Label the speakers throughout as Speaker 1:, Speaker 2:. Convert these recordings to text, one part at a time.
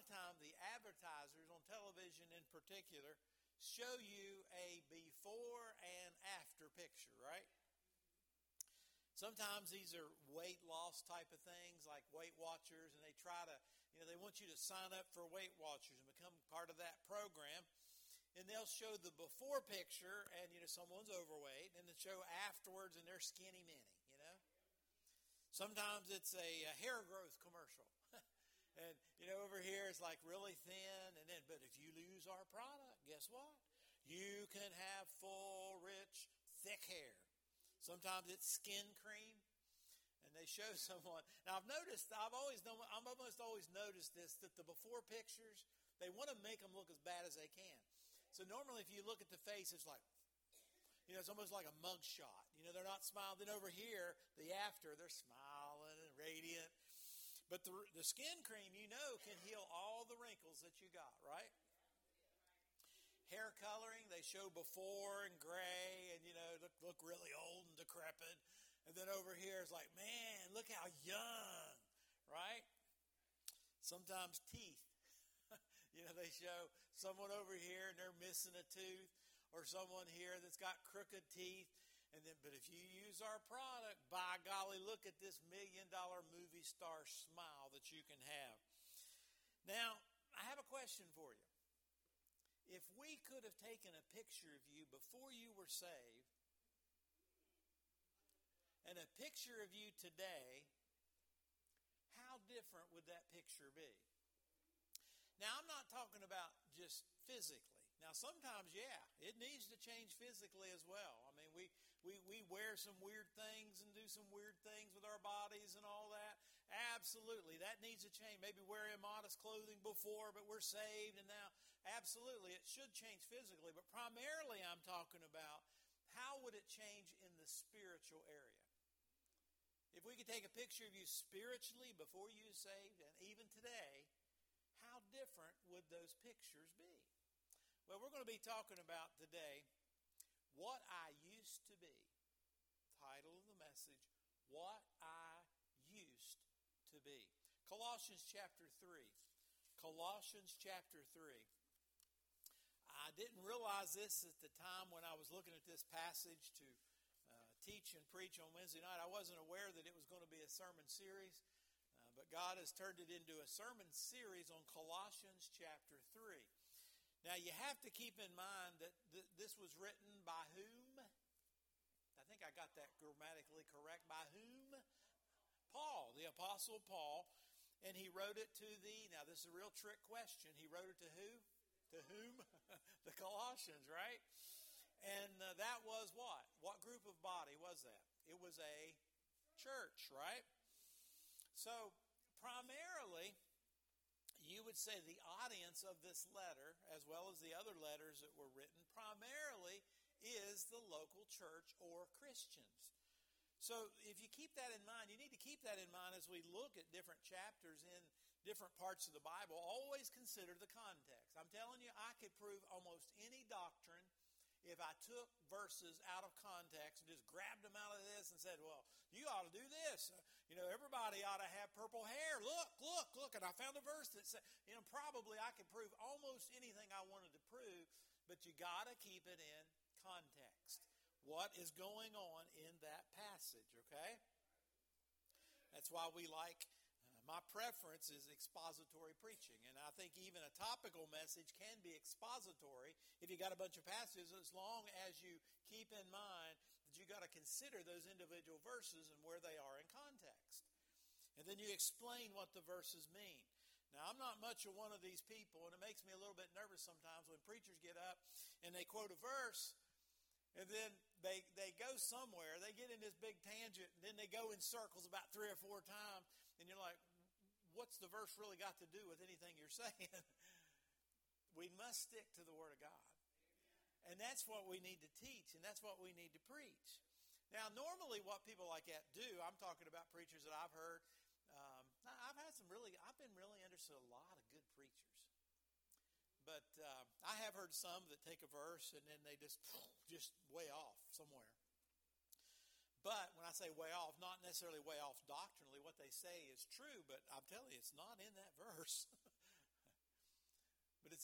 Speaker 1: of time the advertisers on television in particular show you a before and after picture, right? Sometimes these are weight loss type of things like Weight Watchers, and they try to, they want you to sign up for Weight Watchers and become part of that program. And they'll show the before picture and, someone's overweight, and they'll show afterwards and they're skinny mini, Sometimes it's a hair growth commercial. And, over here it's like really thin. And then, but if you use our product, guess what? You can have full, rich, thick hair. Sometimes it's skin cream. And they show someone. Now, I've almost always noticed this, that the before pictures, they want to make them look as bad as they can. So normally if you look at the face, it's like, it's almost like a mug shot. They're not smiling. Then over here, the after, they're smiling and radiant. But the skin cream, can heal all the wrinkles that you got, right? Hair coloring, they show before and gray and, look really old and decrepit. And then over here it's like, man, look how young, right? Sometimes teeth. They show someone over here and they're missing a tooth, or someone here that's got crooked teeth. And then, but if you use our product, by golly, look at this $1 million movie star smile that you can have. Now, I have a question for you. If we could have taken a picture of you before you were saved and a picture of you today, how different would that picture be? Now, I'm not talking about just physically. Now, sometimes, it needs to change physically as well. I mean, we wear some weird things and do some weird things with our bodies and all that. Absolutely, that needs to change. Maybe wearing modest clothing before, but we're saved, and now, absolutely, it should change physically. But primarily, I'm talking about how would it change in the spiritual area. If we could take a picture of you spiritually before you were saved, and even today, how different would those pictures be? Well, we're going to be talking about today what I used to be. Title of the message, What I Used to Be. Colossians chapter 3. Colossians chapter 3. I didn't realize this at the time when I was looking at this passage to teach and preach on Wednesday night. I wasn't aware that it was going to be a sermon series. But God has turned it into a sermon series on Colossians chapter 3. Now, you have to keep in mind that this was written by whom? I think I got that grammatically correct. By whom? Paul, the Apostle Paul. And he wrote it to now this is a real trick question. He wrote it to who? To whom? The Colossians, right? And that was what? What group of body was that? It was a church, right? So, primarily, you would say the audience of this letter, as well as the other letters that were written, primarily is the local church or Christians. So, if you keep that in mind, you need to keep that in mind as we look at different chapters in different parts of the Bible. Always consider the context. I'm telling you, I could prove almost any doctrine if I took verses out of context and just grabbed them out of this and said, well, you ought to do this. Everybody ought to have purple hair. Look. And I found a verse that said, probably I could prove almost anything I wanted to prove, but you got to keep it in context. What is going on in that passage, okay? That's why we like, my preference is expository preaching. And I think even a topical message can be expository if you got a bunch of passages, as long as you keep in mind that you got to consider those individual verses and where they are in context. And then you explain what the verses mean. Now, I'm not much of one of these people, and it makes me a little bit nervous sometimes when preachers get up and they quote a verse, and then they go somewhere, they get in this big tangent, and then they go in circles about 3 or 4 times, and you're like, what's the verse really got to do with anything you're saying? We must stick to the Word of God. And that's what we need to teach, and that's what we need to preach. Now, normally what people like that do, I'm talking about preachers that I've heard. I've been really interested in a lot of good preachers. But I have heard some that take a verse and then they just way off somewhere. But when I say way off, not necessarily way off doctrinally. What they say is true, but I'm telling you, it's not in that verse.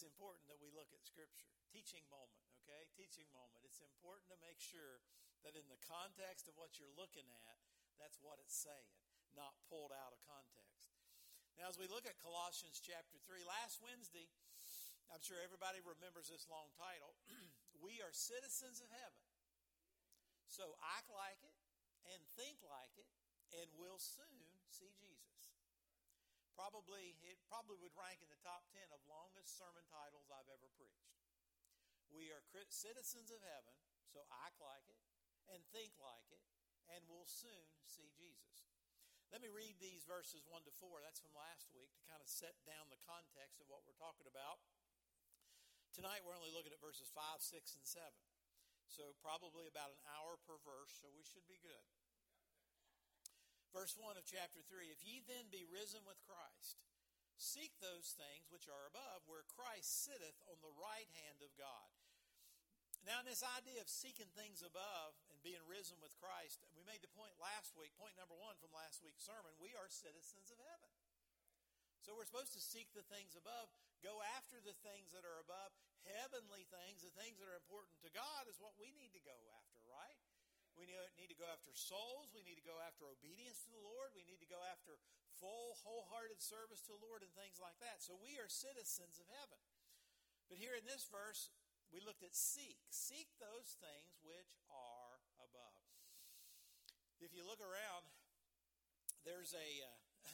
Speaker 1: it's important that we look at Scripture. Teaching moment, okay? Teaching moment. It's important to make sure that in the context of what you're looking at, that's what it's saying, not pulled out of context. Now, as we look at Colossians chapter 3, last Wednesday, I'm sure everybody remembers this long title, We Are Citizens of Heaven. So act like it and think like it, and we'll soon see Jesus. It probably would rank in the top 10 of longest sermon titles I've ever preached. We are citizens of heaven, so act like it and think like it, and we'll soon see Jesus. Let me read these verses 1 to 4. That's from last week to kind of set down the context of what we're talking about. Tonight we're only looking at verses 5, 6, and 7. So probably about an hour per verse, so we should be good. Verse 1 of chapter 3, If ye then be risen with Christ, seek those things which are above, where Christ sitteth on the right hand of God. Now, in this idea of seeking things above and being risen with Christ, we made the point last week, point number 1 from last week's sermon, we are citizens of heaven. So we're supposed to seek the things above, go after the things that are above, heavenly things, the things that are important to God is what we need to go after, right? We need to go after souls. We need to go after obedience to the Lord. We need to go after full, wholehearted service to the Lord and things like that. So we are citizens of heaven. But here in this verse, we looked at seek. Seek those things which are above. If you look around, there is a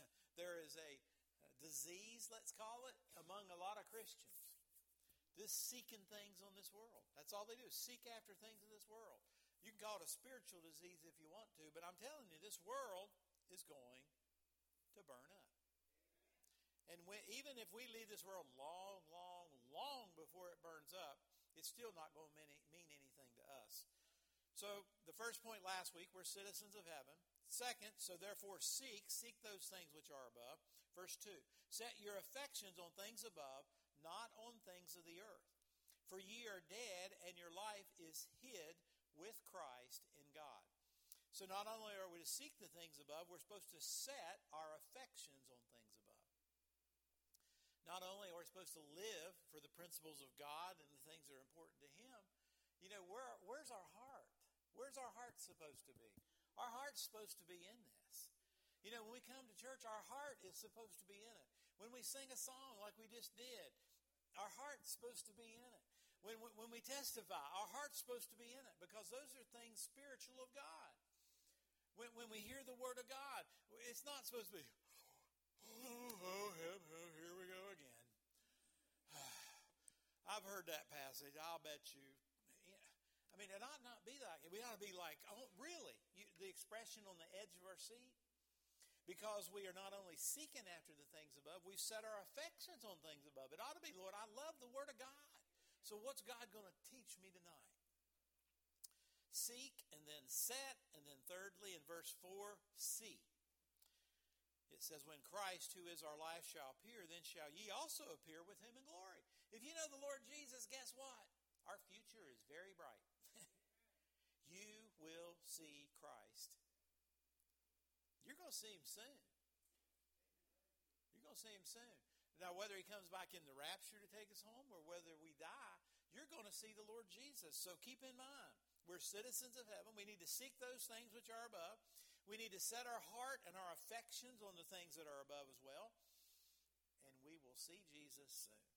Speaker 1: disease, let's call it, among a lot of Christians. This seeking things on this world. That's all they do, seek after things in this world. You can call it a spiritual disease if you want to, but I'm telling you, this world is going to burn up. And even if we leave this world long, long, long before it burns up, it's still not going to mean anything to us. So the first point last week, we're citizens of heaven. Second, so therefore seek those things which are above. Verse 2, set your affections on things above, not on things of the earth. For ye are dead, and your life is hid with Christ in God. So not only are we to seek the things above, we're supposed to set our affections on things above. Not only are we supposed to live for the principles of God and the things that are important to Him, you know, where's our heart? Where's our heart supposed to be? Our heart's supposed to be in this. You know, when we come to church, our heart is supposed to be in it. When we sing a song like we just did, our heart's supposed to be in it. When we testify, our heart's supposed to be in it because those are things spiritual of God. When we hear the Word of God, it's not supposed to be, here we go again. I've heard that passage. I'll bet you. I mean, it ought not be like it. We ought to be like, oh, really? The expression on the edge of our seat? Because we are not only seeking after the things above, we've set our affections on things above. It ought to be, Lord, I love the Word of God. So what's God going to teach me tonight? Seek, and then set, and then thirdly, in verse 4, see. It says, when Christ, who is our life, shall appear, then shall ye also appear with Him in glory. If you know the Lord Jesus, guess what? Our future is very bright. You will see Christ. You're going to see Him soon. You're going to see Him soon. Now, whether He comes back in the rapture to take us home or whether we die, you're going to see the Lord Jesus. So keep in mind, we're citizens of heaven. We need to seek those things which are above. We need to set our heart and our affections on the things that are above as well. And we will see Jesus soon.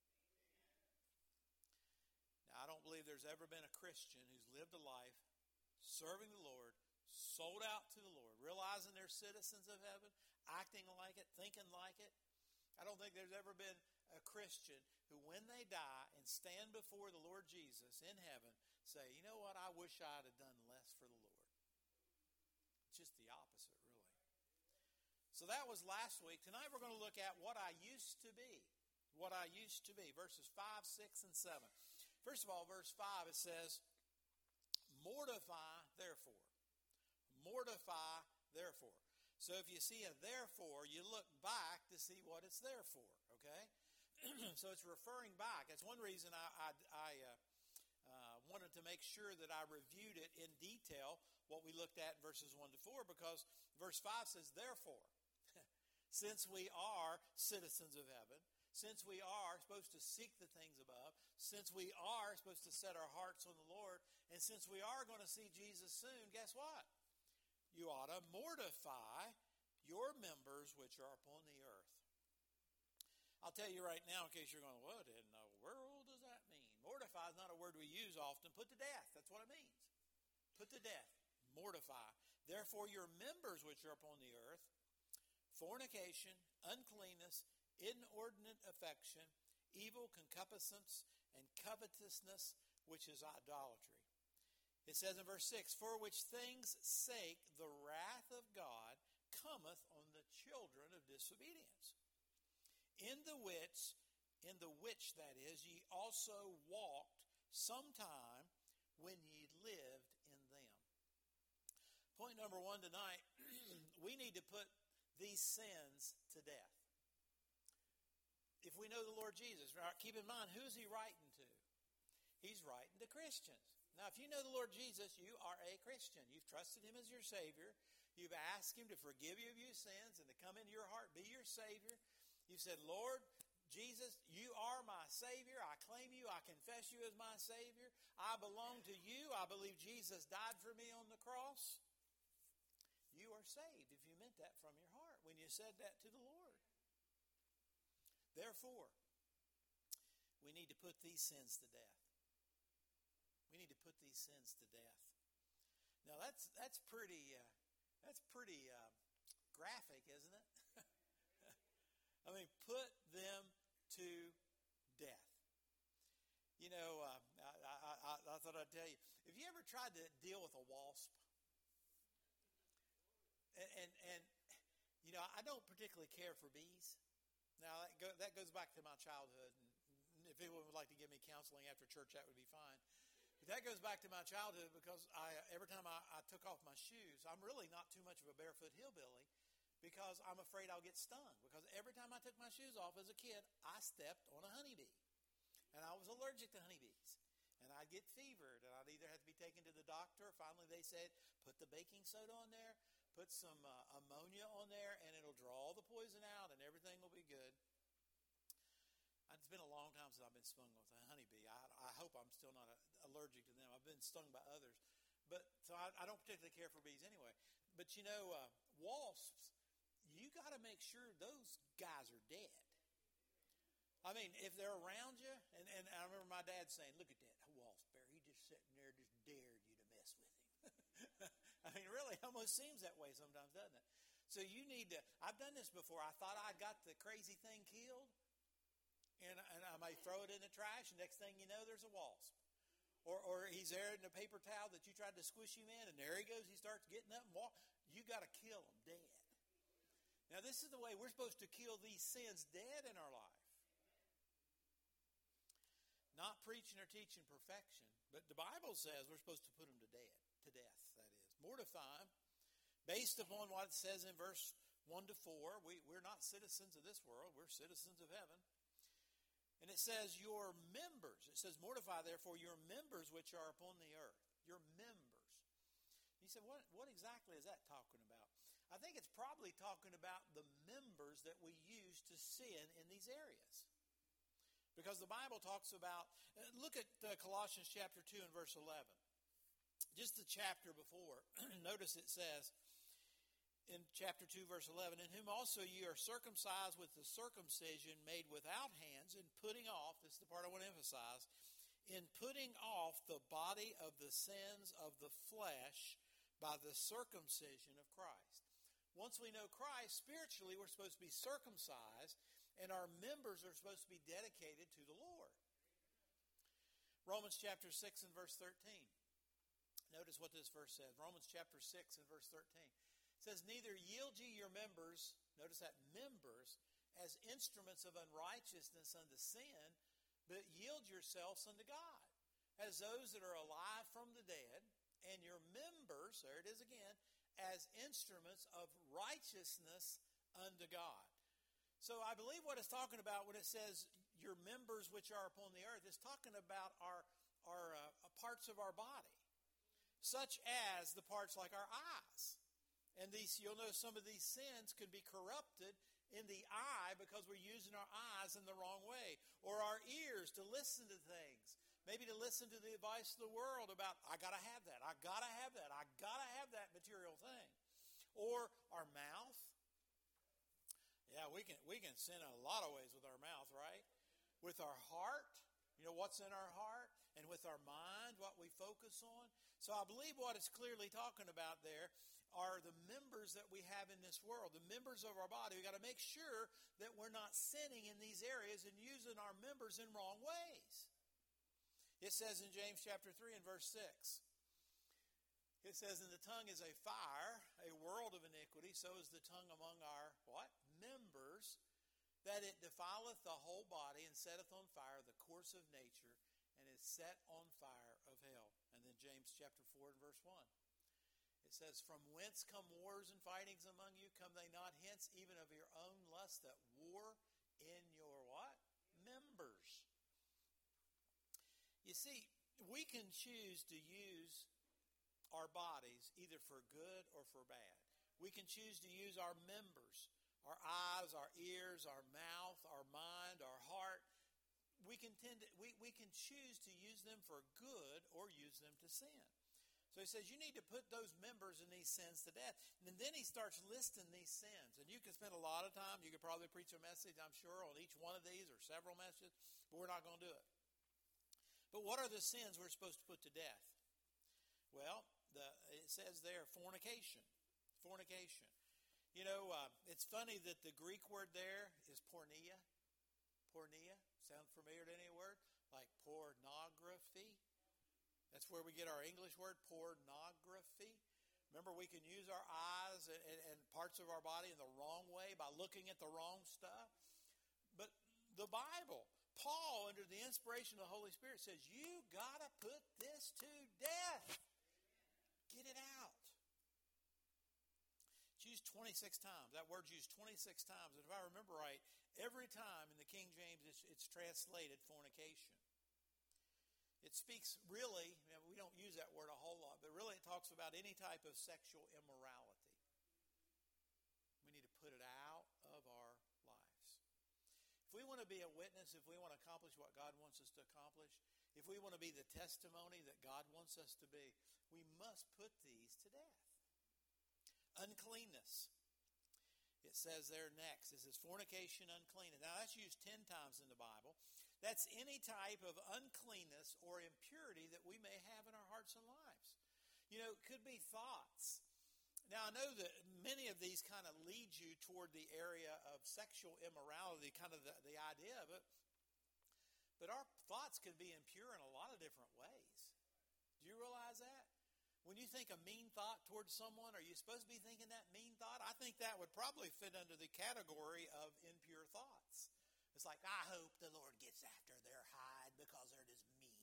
Speaker 1: Now, I don't believe there's ever been a Christian who's lived a life serving the Lord, sold out to the Lord, realizing they're citizens of heaven, acting like it, thinking like it. I don't think there's ever been a Christian who, when they die and stand before the Lord Jesus in heaven, say, you know what, I wish I'd have done less for the Lord. It's just the opposite, really. So that was last week. Tonight we're going to look at what I used to be. What I used to be. Verses 5, 6, and 7. First of all, verse 5, it says, mortify, therefore. Mortify, therefore. So if you see a therefore, you look back to see what it's there for, okay? So it's referring back. That's one reason I wanted to make sure that I reviewed it in detail, what we looked at in verses 1 to 4, because verse 5 says, therefore, since we are citizens of heaven, since we are supposed to seek the things above, since we are supposed to set our hearts on the Lord, and since we are going to see Jesus soon, guess what? You ought to mortify your members which are upon the earth. I'll tell you right now, in case you're going, what in the world does that mean? Mortify is not a word we use often. Put to death. That's what it means. Put to death. Mortify. Therefore, your members which are upon the earth, fornication, uncleanness, inordinate affection, evil concupiscence, and covetousness, which is idolatry. It says in verse 6, for which things' sake the wrath of God cometh on the children of disobedience, in the which that is, ye also walked sometime when ye lived in them. Point number one tonight, we need to put these sins to death. If we know the Lord Jesus, right, keep in mind, who is he writing to? He's writing to Christians. Now, if you know the Lord Jesus, you are a Christian. You've trusted him as your Savior. You've asked him to forgive you of your sins and to come into your heart, be your Savior. You said, Lord Jesus, you are my Savior. I claim you. I confess you as my Savior. I belong to you. I believe Jesus died for me on the cross. You are saved if you meant that from your heart when you said that to the Lord. Therefore, we need to put these sins to death. We need to put these sins to death. Now that's pretty graphic, isn't it? I mean, put them to death. You know, I thought I'd tell you. Have you ever tried to deal with a wasp? And you know, I don't particularly care for bees. Now, that goes back to my childhood. And if anyone would like to give me counseling after church, that would be fine. But that goes back to my childhood because every time I took off my shoes, I'm really not too much of a barefoot hillbilly because I'm afraid I'll get stung. Because every time I took my shoes off as a kid, I stepped on a honeybee. And I was allergic to honeybees. And I'd get fevered, and I'd either have to be taken to the doctor. Finally, they said, put the baking soda on there, put some ammonia on there, and it'll draw all the poison out, and everything will be good. It's been a long time since I've been stung with a honeybee. I hope I'm still not allergic to them. I've been stung by others. But so I don't particularly care for bees anyway. But you know, wasps, you got to make sure those guys are dead. I mean, if they're around you, and I remember my dad saying, look at that wasp bear. He just sitting there, just dared you to mess with him. I mean, really, almost seems that way sometimes, doesn't it? So you need to, I've done this before. I thought I got the crazy thing killed, and I might throw it in the trash, and next thing you know, there's a wasp. Or he's there in a paper towel that you tried to squish him in, and there he goes. He starts getting up and walk. You got to kill him dead. Now, this is the way we're supposed to kill these sins dead in our life. Not preaching or teaching perfection, but the Bible says we're supposed to put them to death, that is. Mortify them, based upon what it says in verse 1 to 4. We're not citizens of this world. We're citizens of heaven. And it says your members. It says, mortify, therefore, your members which are upon the earth. Your members. You say, what exactly is that talking about? I think it's probably talking about the members that we use to sin in these areas. Because the Bible talks about, look at Colossians chapter 2 and verse 11. Just the chapter before. Notice it says in chapter 2 verse 11, in whom also ye are circumcised with the circumcision made without hands, in putting off, this is the part I want to emphasize, in putting off the body of the sins of the flesh by the circumcision of Christ. Once we know Christ, spiritually we're supposed to be circumcised, and our members are supposed to be dedicated to the Lord. Romans chapter 6 and verse 13. Notice what this verse says. Romans chapter 6 and verse 13. It says, neither yield ye your members, notice that, members, as instruments of unrighteousness unto sin, but yield yourselves unto God, as those that are alive from the dead, and your members, there it is again, as instruments of righteousness unto God. So I believe what it's talking about when it says your members which are upon the earth is talking about our parts of our body, such as the parts like our eyes. And these, you'll notice some of these sins can be corrupted in the eye because we're using our eyes in the wrong way, or our ears to listen to things. Maybe to listen to the advice of the world about, I got to have that, I got to have that, I got to have that material thing. Or our mouth. Yeah, we can sin in a lot of ways with our mouth, right? With our heart, what's in our heart, and with our mind, what we focus on. So I believe what it's clearly talking about there are the members that we have in this world, the members of our body. We've got to make sure that we're not sinning in these areas and using our members in wrong ways. It says in James chapter 3 and verse 6, it says, and the tongue is a fire, a world of iniquity, so is the tongue among our, what? Members, that it defileth the whole body and setteth on fire the course of nature, and is set on fire of hell. And then James chapter 4 and verse 1. It says, from whence come wars and fightings among you? Come they not hence, even of your own lust that war in your what? Members. You see, we can choose to use our bodies either for good or for bad. We can choose to use our members, our eyes, our ears, our mouth, our mind, our heart. We can choose to use them for good or use them to sin. So he says you need to put those members in these sins to death. And then he starts listing these sins. And you can spend a lot of time. You could probably preach a message, I'm sure, on each one of these or several messages. But we're not going to do it. But what are the sins we're supposed to put to death? Well, it says there, fornication. Fornication. It's funny that the Greek word there is porneia. Porneia. Sound familiar to any word? Like pornography. That's where we get our English word, pornography. Remember, we can use our eyes and parts of our body in the wrong way by looking at the wrong stuff. But the Bible, Paul, under the inspiration of the Holy Spirit, says, you got to put this to death. Get it out. It's used 26 times. That word's used 26 times. And if I remember right, every time in the King James, it's translated fornication. It speaks really, we don't use that word a whole lot, but really it talks about any type of sexual immorality. We need to put it out of our lives. If we want to be a witness, if we want to accomplish what God wants us to accomplish, if we want to be the testimony that God wants us to be, we must put these to death. Uncleanness. It says there next, it says fornication, uncleanness. Now that's used 10 times in the Bible. That's any type of uncleanness or impurity that we may have in our hearts and lives. It could be thoughts. Now, I know that many of these kind of lead you toward the area of sexual immorality, kind of the idea of it. But our thoughts can be impure in a lot of different ways. Do you realize that? When you think a mean thought towards someone, are you supposed to be thinking that mean thought? I think that would probably fit under the category of impure thoughts. It's like, I hope the Lord gets after their hide because they're just mean.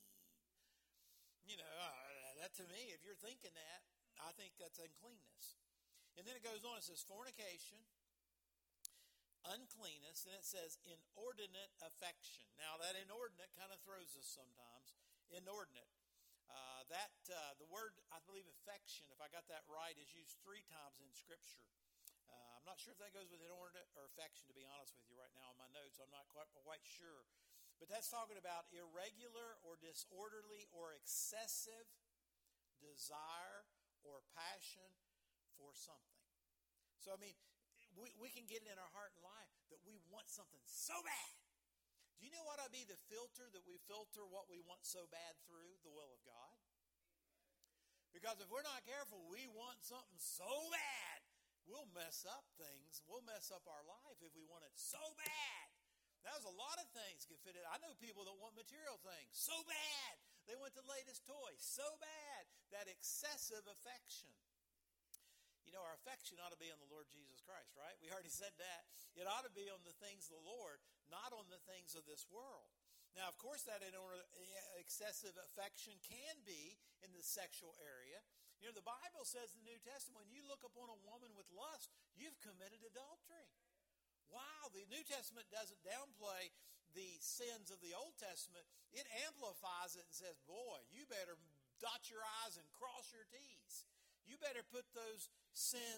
Speaker 1: That to me, if you're thinking that, I think that's uncleanness. And then it goes on, it says fornication, uncleanness, and it says inordinate affection. Now that inordinate kind of throws us sometimes. Inordinate. The word, I believe affection, if I got that right, is used 3 times in Scripture. I'm not sure if that goes with inordinate or affection, to be honest with you right now on my notes. I'm not quite sure. But that's talking about irregular or disorderly or excessive desire or passion for something. So, we can get it in our heart and life that we want something so bad. Do you know what would be the filter that we filter what we want so bad through? The will of God. Because if we're not careful, we want something so bad, we'll mess up things. We'll mess up our life if we want it so bad. There's a lot of things can fit it. I know people that want material things so bad. They want the latest toy so bad. That excessive affection. Our affection ought to be on the Lord Jesus Christ, right? We already said that. It ought to be on the things of the Lord, not on the things of this world. Now, of course, that excessive affection can be in the sexual area. The Bible says in the New Testament, when you look upon a woman with lust, you've committed adultery. Wow, the New Testament doesn't downplay the sins of the Old Testament. It amplifies it and says, boy, you better dot your I's and cross your T's. You better put those sins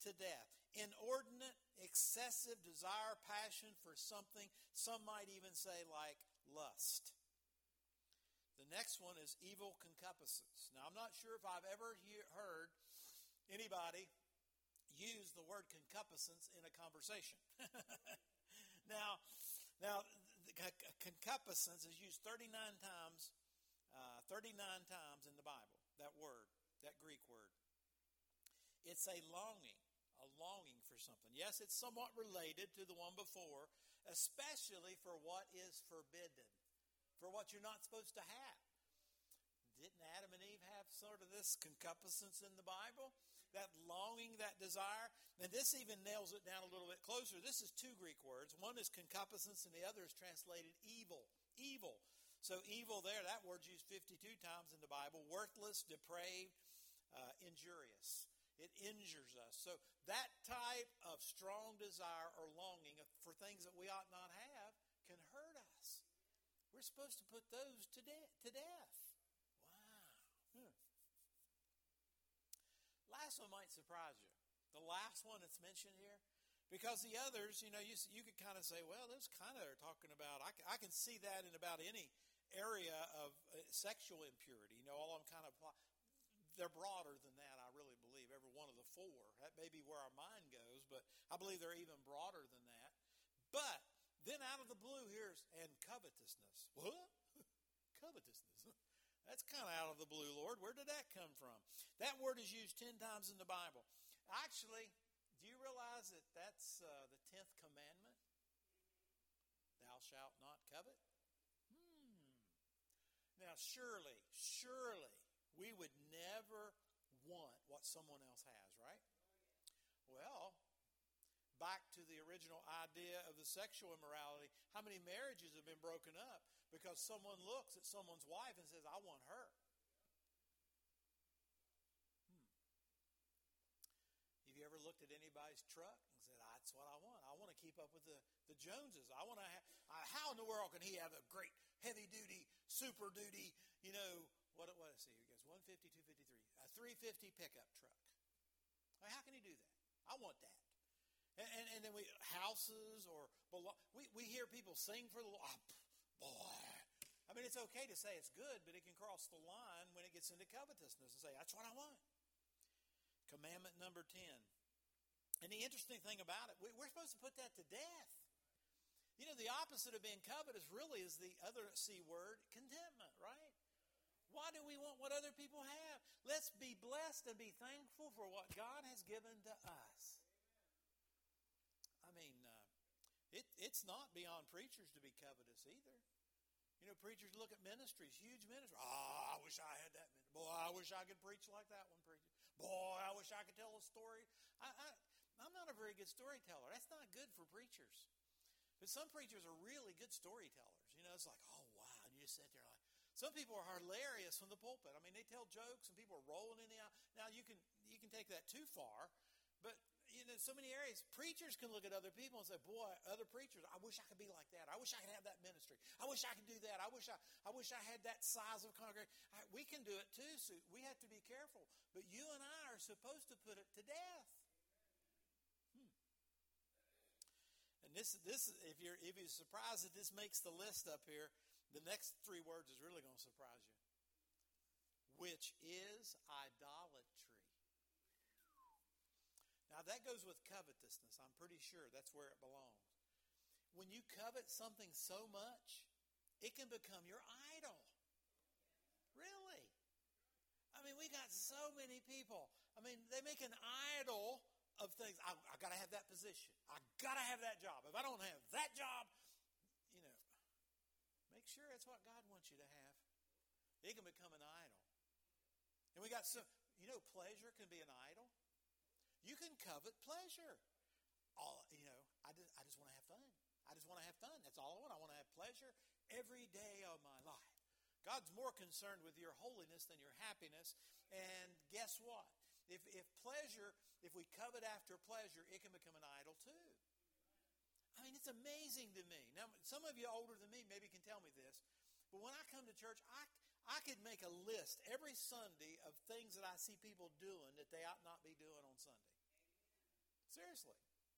Speaker 1: to death. Inordinate, excessive desire, passion for something. Some might even say like lust. The next one is evil concupiscence. Now, I'm not sure if I've ever heard anybody use the word concupiscence in a conversation. Now, concupiscence is used 39 times in the Bible, that word, that Greek word. It's a longing for something. Yes, it's somewhat related to the one before, especially for what is forbidden, for what you're not supposed to have. Didn't Adam and Eve have sort of this concupiscence in the Bible? That longing, that desire. And this even nails it down a little bit closer. This is two Greek words. One is concupiscence and the other is translated evil. Evil. So evil there, that word's used 52 times in the Bible. Worthless, depraved, injurious. It injures us. So that type of strong desire or longing for things that we ought not have can hurt us. We're supposed to put those to death. Wow. Last one might surprise you. The last one that's mentioned here. Because the others, you could kind of say, well, those kind of are talking about, I can see that in about any area of sexual impurity. All of them kind of, they're broader than that, I really believe, every one of the four. That may be where our mind goes, but I believe they're even broader than that. But then out of the blue, here's, and covetousness. What? Covetousness. That's kind of out of the blue, Lord. Where did that come from? That word is used 10 times in the Bible. Actually, do you realize that that's the 10th commandment? Thou shalt not covet? Now, surely, we would never want what someone else has, right? Well, back to the original idea of the sexual immorality, how many marriages have been broken up because someone looks at someone's wife and says, I want her. Have you ever looked at anybody's truck and said, that's what I want. I want to keep up with the Joneses. I want to have, how in the world can he have a great heavy-duty, super-duty, what is he? He goes 150, 253, a 350 pickup truck. I mean, how can he do that? I want that. And then houses or we hear people sing for the Lord. Oh, boy. I mean, it's okay to say it's good, but it can cross the line when it gets into covetousness and say, that's what I want. Commandment number 10. And the interesting thing about it, we're supposed to put that to death. The opposite of being covetous really is the other C word, contentment, right? Why do we want what other people have? Let's be blessed and be thankful for what God has given to us. I mean, it's not beyond preachers to be covetous either. Preachers look at ministries, huge ministries. I wish I had that ministry. Boy, I wish I could preach like that one preacher. Boy, I wish I could tell a story. I'm not a very good storyteller. That's not good for preachers. But some preachers are really good storytellers. It's like, oh, wow. And you just sit there like, some people are hilarious from the pulpit. I mean, they tell jokes and people are rolling in the aisle. Now, you can take that too far, but so many areas, preachers can look at other people and say, boy, other preachers, I wish I could be like that. I wish I could have that ministry. I wish I could do that. I wish I had that size of congregation. We can do it too, so we have to be careful. But you and I are supposed to put it to death. And this if you're surprised that this makes the list up here, the next three words is really going to surprise you. Which is idolatry. Now, that goes with covetousness. I'm pretty sure that's where it belongs. When you covet something so much, it can become your idol. Really? I mean, we got so many people. I mean, they make an idol of things. I got to have that position. I got to have that job. If I don't have that job, make sure it's what God wants you to have. It can become an idol. And we got pleasure can be an idol. You can covet pleasure. I just want to have fun. I just want to have fun. That's all I want. I want to have pleasure every day of my life. God's more concerned with your holiness than your happiness. And guess what? If we covet after pleasure, it can become an idol too. I mean, it's amazing to me. Now, some of you older than me maybe can tell me this, but when I come to church, I could make a list every Sunday of things that I see people doing that they ought not be doing on Sunday. Seriously.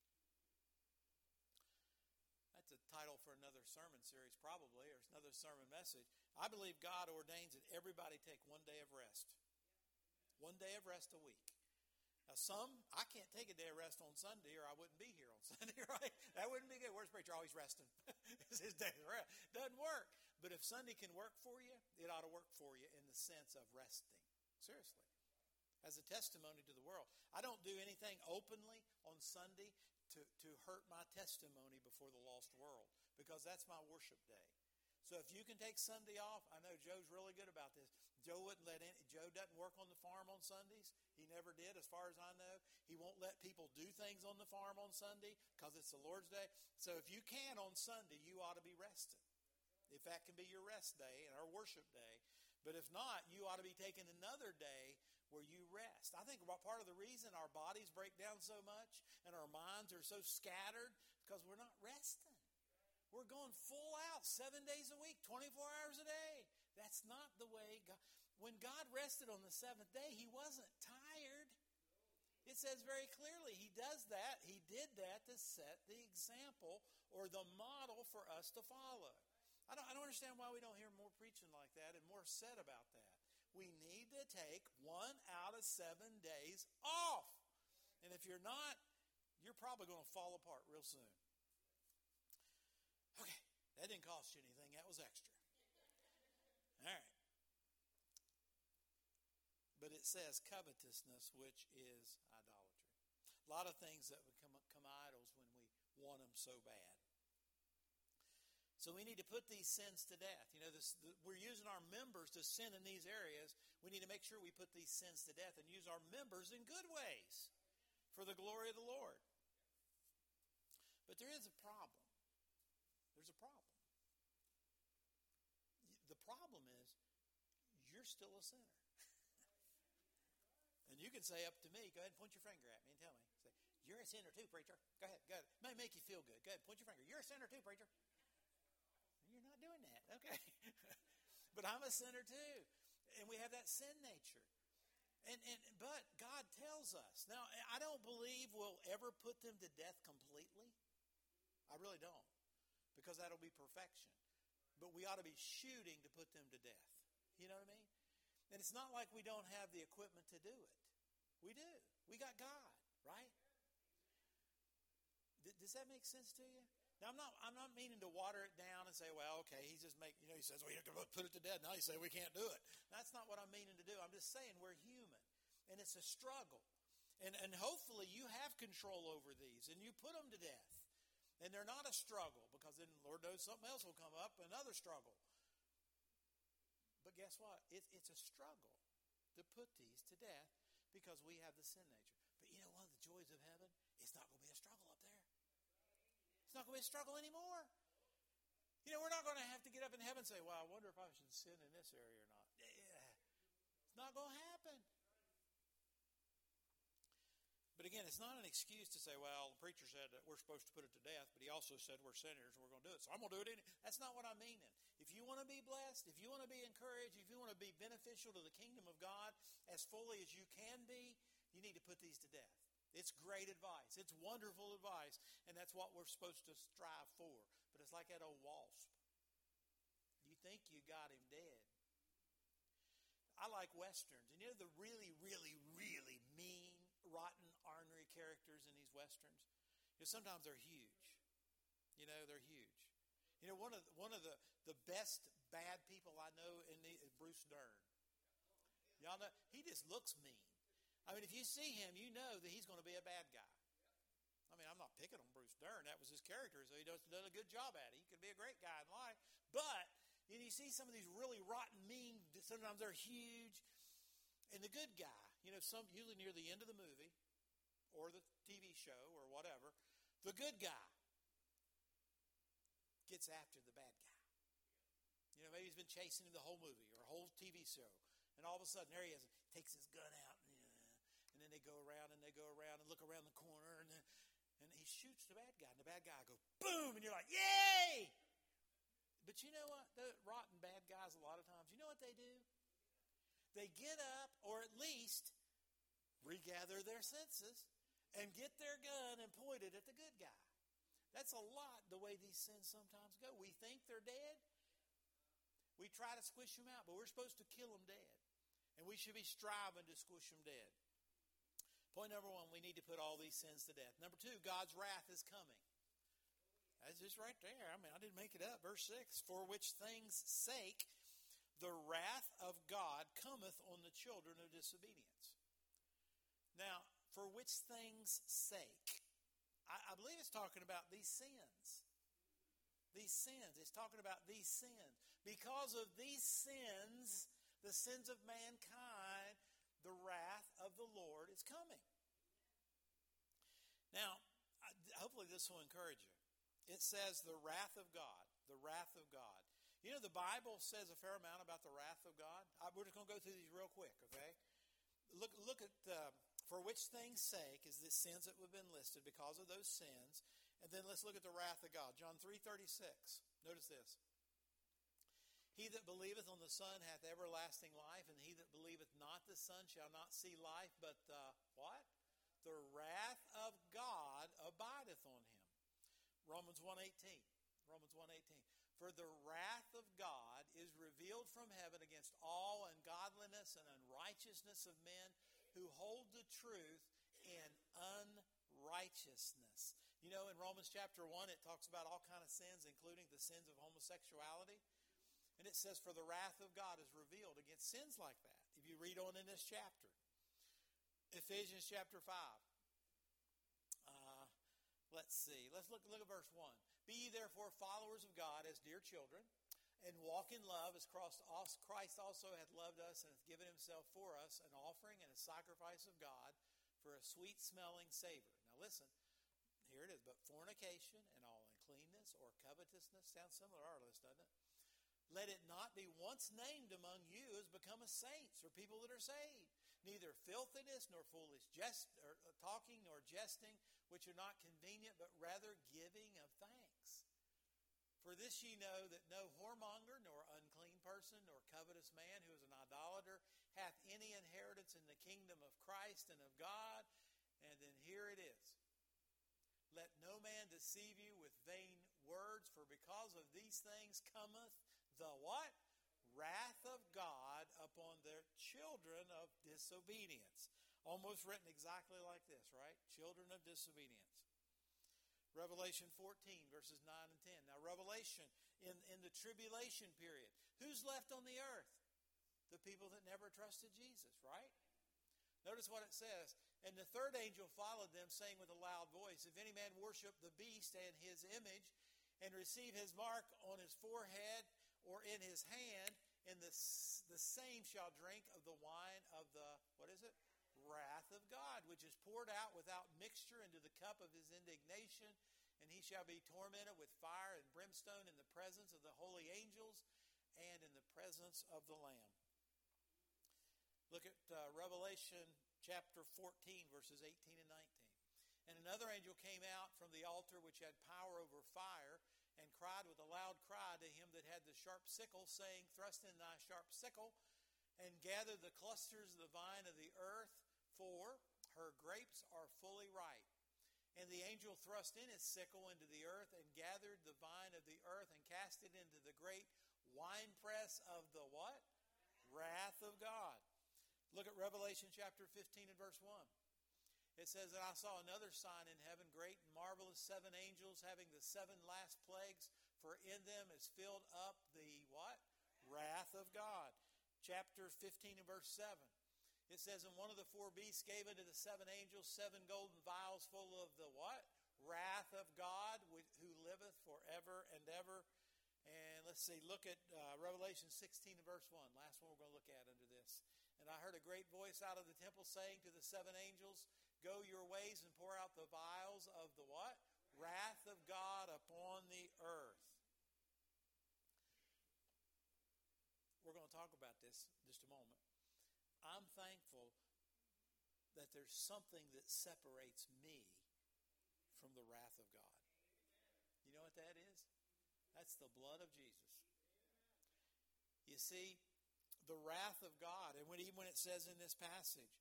Speaker 1: That's a title for another sermon series, probably, or another sermon message. I believe God ordains that everybody take one day of rest. One day of rest a week. Now, I can't take a day of rest on Sunday or I wouldn't be here on Sunday, right? That wouldn't be good. Where's preacher? Always resting. It's his day of rest. Doesn't work. But if Sunday can work for you, it ought to work for you in the sense of resting. Seriously. As a testimony to the world. I don't do anything openly on Sunday to hurt my testimony before the lost world, because that's my worship day. So if you can take Sunday off, I know Joe's really good about this. Joe doesn't work on the farm on Sundays. He never did, as far as I know. He won't let people do things on the farm on Sunday because it's the Lord's day. So if you can on Sunday, you ought to be resting. If that can be your rest day and our worship day. But if not, you ought to be taking another day where you rest. I think part of the reason our bodies break down so much and our minds are so scattered because we're not resting. We're going full out 7 days a week, 24 hours a day. That's not the way God... When God rested on the seventh day, he wasn't tired. It says very clearly he does that. He did that to set the example or the model for us to follow. I don't understand why we don't hear more preaching like that and more said about that. We need to take 1 out of 7 days off. And if you're not, you're probably going to fall apart real soon. Okay, that didn't cost you anything. That was extra. All right. But it says covetousness, which is idolatry. A lot of things that become idols when we want them so bad. So we need to put these sins to death. You know, we're using our members to sin in these areas. We need to make sure we put these sins to death and use our members in good ways for the glory of the Lord. But there is a problem. There's a problem. The problem is you're still a sinner. And you can say up to me, go ahead and point your finger at me and tell me. Say, you're a sinner too, preacher. Go ahead. It may make you feel good. Go ahead, point your finger. You're a sinner too, preacher. You're not doing that. Okay. But I'm a sinner too. And we have that sin nature. But God tells us. Now, I don't believe we'll ever put them to death completely. I really don't. Because that'll be perfection. But we ought to be shooting to put them to death. You know what I mean? And it's not like we don't have the equipment to do it. We do. We got God, right? Does that make sense to you? Now, I'm not meaning to water it down and say, well, okay, he says, well, you have to put it to death. Now you say we can't do it. That's not what I'm meaning to do. I'm just saying we're human, and it's a struggle. And hopefully you have control over these, and you put them to death. And they're not a struggle, because then Lord knows something else will come up, another struggle. But guess what? It's a struggle to put these to death because we have the sin nature. But you know, one of the joys of heaven, it's not going to be a struggle up there. It's not going to be a struggle anymore. You know, we're not going to have to get up in heaven and say, well, I wonder if I should sin in this area or not. It's not going to happen. But again, it's not an excuse to say, well, the preacher said that we're supposed to put it to death, but he also said we're sinners and we're going to do it, so I'm going to do it anyway. That's not what I'm meaning. If you want to be blessed, if you want to be encouraged, if you want to be beneficial to the kingdom of God as fully as you can be, you need to put these to death. It's great advice. It's wonderful advice, and that's what we're supposed to strive for. But it's like that old wasp. You think you got him dead. I like Westerns. And you know the really, really, really mean, rotten, ornery characters in these Westerns? You know, sometimes they're huge. You know, they're huge. You know, one of the best bad people I know is Bruce Dern. Y'all know, he just looks mean. I mean, if you see him, you know that he's going to be a bad guy. I mean, I'm not picking on Bruce Dern. That was his character, so he done a good job at it. He could be a great guy in life. But you see some of these really rotten, mean, sometimes they're huge. And the good guy, you know, usually near the end of the movie or the TV show or whatever, the good guy gets after the bad guy. You know, maybe he's been chasing him the whole movie or a whole TV show. And all of a sudden, there he is, takes his gun out, and then they go around and look around the corner, and he shoots the bad guy, and the bad guy goes, boom, and you're like, yay! But you know what? The rotten bad guys, a lot of times, you know what they do? They get up, or at least regather their senses, and get their gun and point it at the good guy. That's a lot the way these sins sometimes go. We think they're dead. We try to squish them out, but we're supposed to kill them dead. And we should be striving to squish them dead. Point number one, we need to put all these sins to death. Number two, God's wrath is coming. That's just right there. I mean, I didn't make it up. Verse 6, for which things' sake the wrath of God cometh on the children of disobedience. Now, for which things' sake? I believe it's talking about these sins. These sins. It's talking about these sins. Because of these sins, the sins of mankind, the wrath of the Lord is coming. Now, hopefully this will encourage you. It says the wrath of God. The wrath of God. You know, the Bible says a fair amount about the wrath of God. We're just going to go through these real quick, okay? Look at... for which things' sake is the sins that have been listed because of those sins. And then let's look at the wrath of God. John 3:36. Notice this. He that believeth on the Son hath everlasting life, and he that believeth not the Son shall not see life, but the what? The wrath of God abideth on him. Romans 1:18. Romans 1:18. For the wrath of God is revealed from heaven against all ungodliness and unrighteousness of men who hold the truth in unrighteousness. You know, in Romans chapter 1, it talks about all kind of sins, including the sins of homosexuality. And it says, for the wrath of God is revealed against sins like that. If you read on in this chapter. Ephesians chapter 5. Let's see. Let's look at verse 1. Be ye therefore followers of God as dear children, and walk in love as Christ also hath loved us and hath given himself for us, an offering and a sacrifice of God for a sweet-smelling savor. Now listen, here it is. But fornication and all uncleanness or covetousness, sounds similar to our list, doesn't it? Let it not be once named among you as becometh saints or people that are saved. Neither filthiness nor foolish talking nor jesting, which are not convenient, but rather giving of thanks. For this ye know that no whoremonger, nor unclean person, nor covetous man who is an idolater hath any inheritance in the kingdom of Christ and of God. And then here it is. Let no man deceive you with vain words, for because of these things cometh the what? Wrath of God upon their children of disobedience. Almost written exactly like this, right? Children of disobedience. Revelation 14, verses 9 and 10. Now, Revelation, in the tribulation period, who's left on the earth? The people that never trusted Jesus, right? Notice what it says. And the third angel followed them, saying with a loud voice, if any man worship the beast and his image, and receive his mark on his forehead or in his hand, and the same shall drink of the wine of the, what is it? Wrath of God, which is poured out without mixture into the cup of his indignation, and he shall be tormented with fire and brimstone in the presence of the holy angels and in the presence of the Lamb. Look at Revelation chapter 14, verses 18 and 19. And another angel came out from the altar which had power over fire, and cried with a loud cry to him that had the sharp sickle, saying, thrust in thy sharp sickle, and gather the clusters of the vine of the earth, for her grapes are fully ripe. And the angel thrust in his sickle into the earth, and gathered the vine of the earth, and cast it into the great winepress of the what? Wrath of God. Look at Revelation chapter 15 and verse 1. It says that I saw another sign in heaven, great and marvelous, 7 angels having the 7 last plagues, for in them is filled up the what? Wrath of God. Chapter 15 and verse 7. It says, and one of the 4 beasts gave unto the 7 angels 7 golden vials full of the what? Wrath of God, who liveth forever and ever. And let's see, look at Revelation 16 and verse 1. Last one we're going to look at under this. And I heard a great voice out of the temple saying to the 7 angels, go your ways and pour out the vials of the what? Wrath of God upon the earth. We're going to talk about this in just a moment. I'm thankful that there's something that separates me from the wrath of God. You know what that is? That's the blood of Jesus. You see, the wrath of God, and even when it says in this passage,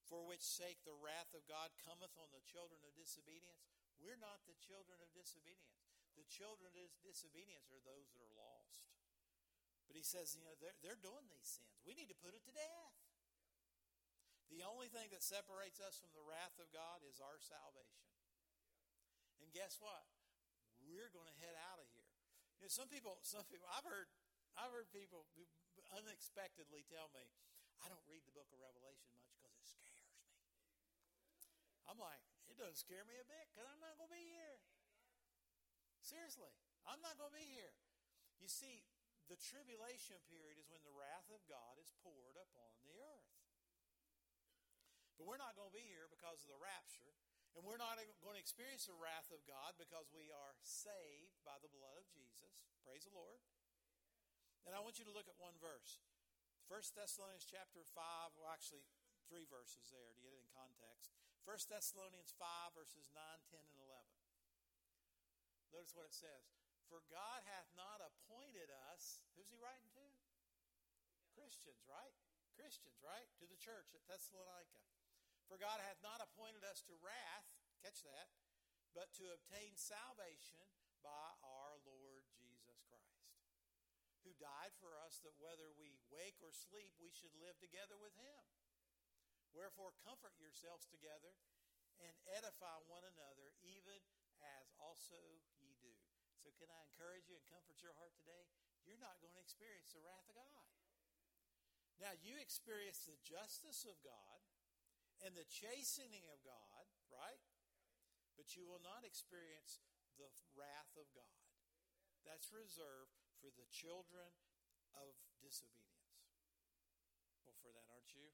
Speaker 1: for which sake the wrath of God cometh on the children of disobedience. We're not the children of disobedience. The children of disobedience are those that are lost. But he says, they're doing these sins. We need to put it to death. The only thing that separates us from the wrath of God is our salvation. And guess what? We're going to head out of here. Some people. I've heard people unexpectedly tell me, I don't read the book of Revelation much because it scares me. I'm like, it doesn't scare me a bit because I'm not going to be here. Seriously, I'm not going to be here. You see, the tribulation period is when the wrath of God is poured upon the earth. But we're not going to be here because of the rapture. And we're not going to experience the wrath of God because we are saved by the blood of Jesus. Praise the Lord. And I want you to look at one verse. 1 Thessalonians chapter 5, well actually 3 verses there to get it in context. 1 Thessalonians 5 verses 9, 10, and 11. Notice what it says. For God hath not appointed us, who's he writing to? Christians, right? Christians, right? To the church at Thessalonica. For God hath not appointed us to wrath, catch that, but to obtain salvation by our Lord Jesus Christ, who died for us that whether we wake or sleep, we should live together with him. Wherefore comfort yourselves together and edify one another, even as also ye do. So can I encourage you and comfort your heart today? You're not going to experience the wrath of God. Now, you experience the justice of God and the chastening of God, right? But you will not experience the wrath of God. That's reserved for the children of disobedience. Well, for that, aren't you?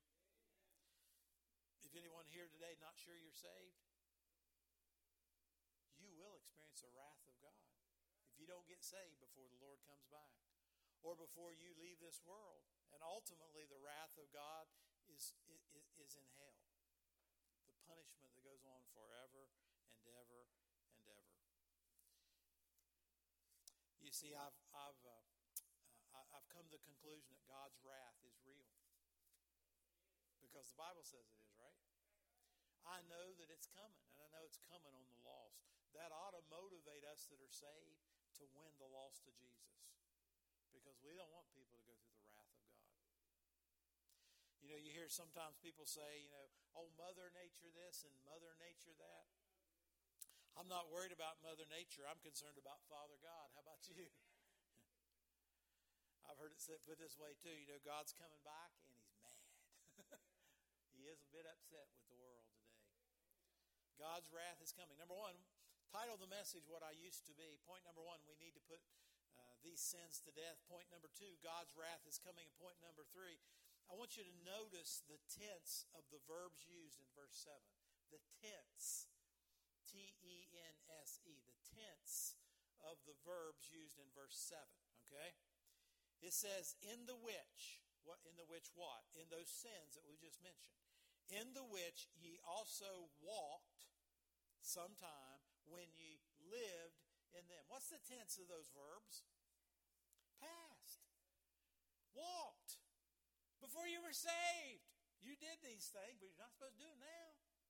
Speaker 1: If anyone here today not sure you're saved, you will experience the wrath of God if you don't get saved before the Lord comes back or before you leave this world. And ultimately, the wrath of God is in hell. The punishment that goes on forever and ever and ever. You see, I've come to the conclusion that God's wrath is real because the Bible says it is, right? I know that it's coming, and I know it's coming on the lost. That ought to motivate us that are saved to win the lost to Jesus, because we don't want people to go through the wrath of God. You hear sometimes people say, oh, Mother Nature this and Mother Nature that. I'm not worried about Mother Nature. I'm concerned about Father God. How about you? I've heard it put this way too. God's coming back and he's mad. He is a bit upset with the world today. God's wrath is coming. Number one, title the message What I Used to Be. Point number one, we need to put these sins to death. Point number two, God's wrath is coming. And point number three, I want you to notice the tense of the verbs used in verse 7. The tense, T-E-N-S-E, the tense of the verbs used in verse 7, okay? It says, in the which, what? In the which what? In those sins that we just mentioned. In the which ye also walked sometime when ye lived in them. What's the tense of those verbs? Past. Walked. Before you were saved, you did these things, but you're not supposed to do them now.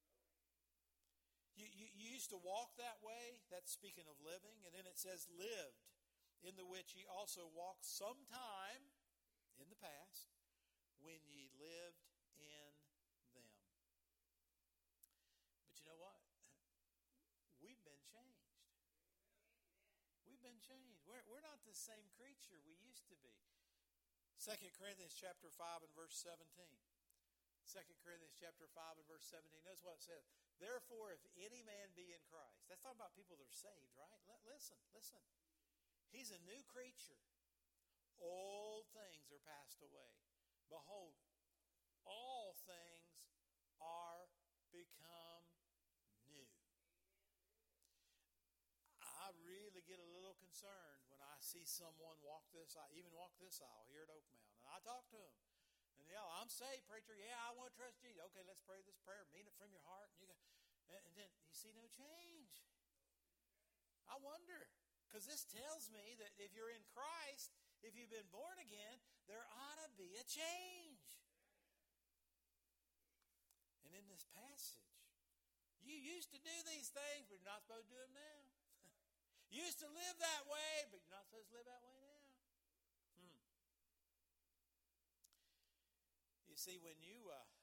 Speaker 1: You used to walk that way. That's speaking of living. And then it says lived, in the which ye also walked sometime in the past when ye lived in them. But you know what? We've been changed. We've been changed. We're not the same creature we used to be. 2 Corinthians chapter 5 and verse 17. 2 Corinthians chapter 5 and verse 17. Notice what it says. Therefore, if any man be in Christ. That's talking about people that are saved, right? Listen. He's a new creature. Old things are passed away. Behold, all things are become new. I really get a little concerned when I see someone walk this aisle here at Oak Mountain. And I talk to them. And I'm saved, preacher. Yeah, I want to trust Jesus. Okay, let's pray this prayer. Mean it from your heart. And then you see no change. I wonder. Because this tells me that if you're in Christ, if you've been born again, there ought to be a change. And saying in this passage. You used to do these things, but you're not supposed to do them now. You used to live that way, but you're not supposed to live that way now. You see, when you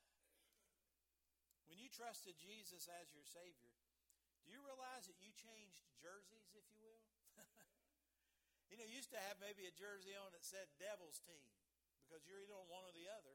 Speaker 1: trusted Jesus as your Savior, do you realize that you changed jerseys, if you will? You used to have maybe a jersey on that said Devil's Team because you're either on one or the other.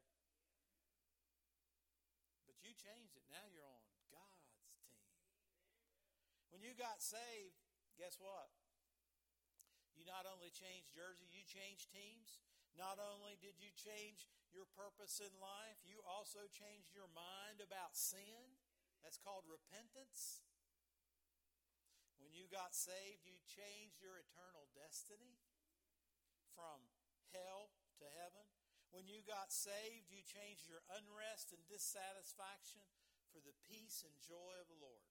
Speaker 1: But you changed it. Now you're on God's team. When you got saved, guess what? You not only changed jersey, you changed teams. Not only did you change your purpose in life, you also changed your mind about sin. That's called repentance. When you got saved, you changed your eternal destiny from hell to heaven. When you got saved, you changed your unrest and dissatisfaction for the peace and joy of the Lord.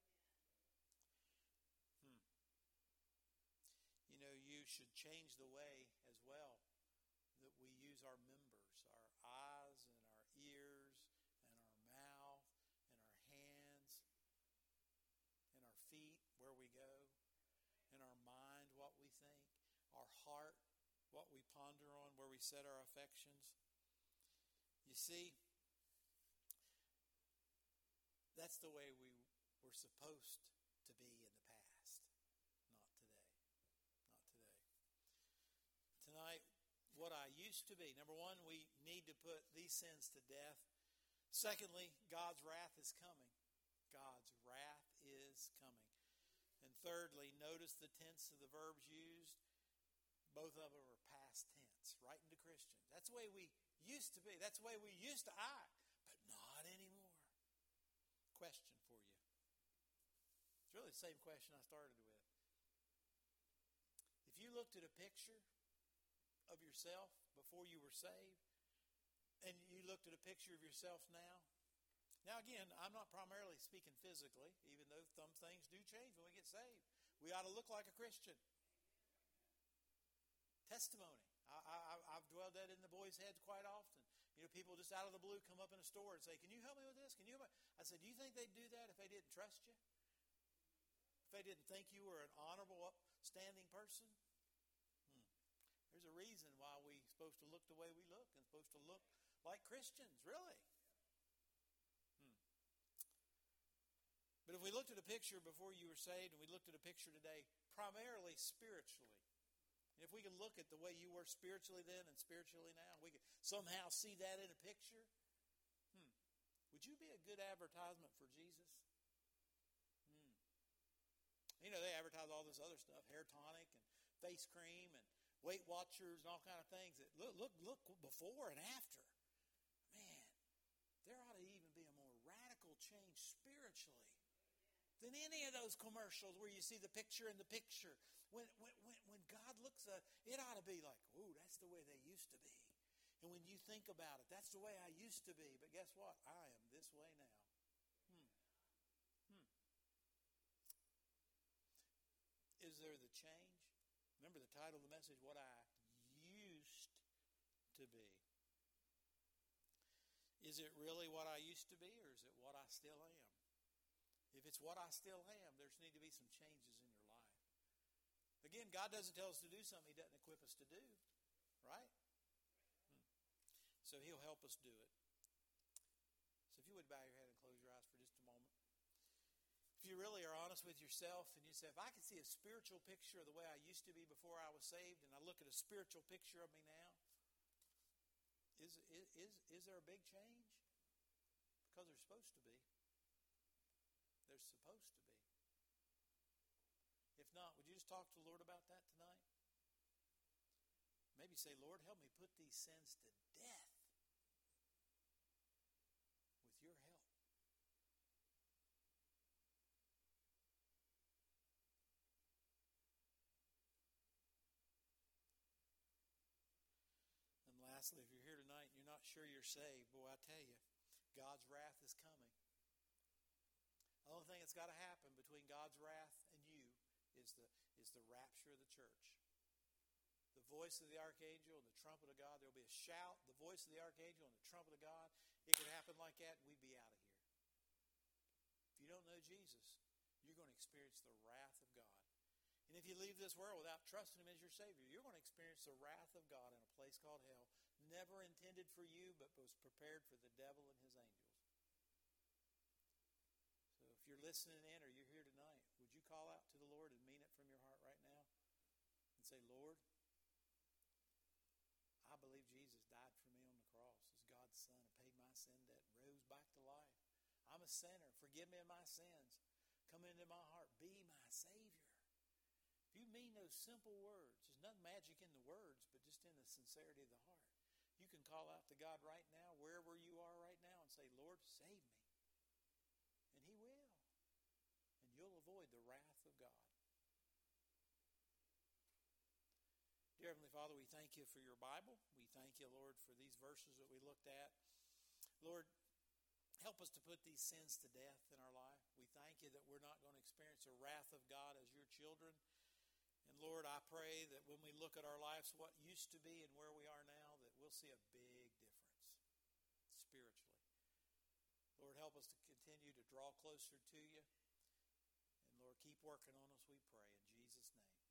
Speaker 1: You should change the way as well that we use our members, our eyes and our ears and our mouth and our hands and our feet, where we go, and our mind, what we think, our heart, what we ponder on, where we set our affections. You see, that's the way we were supposed to be in the past, not today. Not today. Tonight, what I used to be. Number one, we need to put these sins to death. Secondly, God's wrath is coming. God's wrath is coming. And thirdly, notice the tense of the verbs used. Both of them are past tense, right into Christian. That's the way we used to be. That's the way we used to act, but not anymore. Question for you. It's really the same question I started with. If you looked at a picture of yourself before you were saved, and you looked at a picture of yourself now. Now again, I'm not primarily speaking physically, even though some things do change when we get saved. We ought to look like a Christian. Testimony. I've dwelled that in the boys' heads quite often. People just out of the blue come up in a store and say, "Can you help me with this? Can you help me?" I said, "Do you think they'd do that if they didn't trust you? If they didn't think you were an honorable, upstanding person?" There's a reason why we're supposed to look the way we look and supposed to look like Christians, really. But if we looked at a picture before you were saved and we looked at a picture today, primarily spiritually, and if we can look at the way you were spiritually then and spiritually now, we can somehow see that in a picture, would you be a good advertisement for Jesus? They advertise all this other stuff, hair tonic and face cream and Weight Watchers and all kind of things. That look before and after. Man, there ought to even be a more radical change spiritually than any of those commercials where you see the picture in the picture. When God looks at it, ought to be like, "Ooh, that's the way they used to be." And when you think about it, that's the way I used to be. But guess what? I am this way now. Is there the change? Remember the title of the message, What I Used to Be. Is it really what I used to be, or is it what I still am? If it's what I still am, there's need to be some changes in your life. Again, God doesn't tell us to do something He doesn't equip us to do, right? So He'll help us do it. So if you would bow your head and close your eyes for just a moment. If you really are honest with yourself and you say, if I could see a spiritual picture of the way I used to be before I was saved, and I look at a spiritual picture of me now, is there a big change? Because there's supposed to be. There's supposed to be. If not, would you just talk to the Lord about that tonight? Maybe say, "Lord, help me put these sins to death with your help." Lastly, if you're here tonight and you're not sure you're saved, boy, I tell you, God's wrath is coming. The only thing that's got to happen between God's wrath and you is the rapture of the church. The voice of the archangel and the trumpet of God. There will be a shout, the voice of the archangel and the trumpet of God. It could happen like that, and we'd be out of here. you don't know Jesus, you're going to experience the wrath of God. And if you leave this world without trusting Him as your Savior, you're going to experience the wrath of God in a place called hell, never intended for you, but was prepared for the devil and his angels. So if you're listening in or you're here tonight, would you call out to the Lord and mean it from your heart right now? And say, Lord, I believe Jesus died for me on the cross as God's Son and paid my sin debt and rose back to life. I'm a sinner. Forgive me of my sins. Come into my heart. Be my Savior. If you mean those simple words, there's nothing magic in the words, but just in the sincerity of the heart. You can call out to God right now, wherever you are right now, and say, Lord, save me. And He will. And you'll avoid the wrath of God. Dear Heavenly Father, we thank You for Your Bible. We thank You, Lord, for these verses that we looked at. Lord, help us to put these sins to death in our life. We thank You that we're not going to experience the wrath of God as Your children. And Lord, I pray that when we look at our lives, what used to be and where we are now, that we'll see a big difference spiritually. Lord, help us to continue to draw closer to You. And Lord, keep working on us, we pray, in Jesus' name.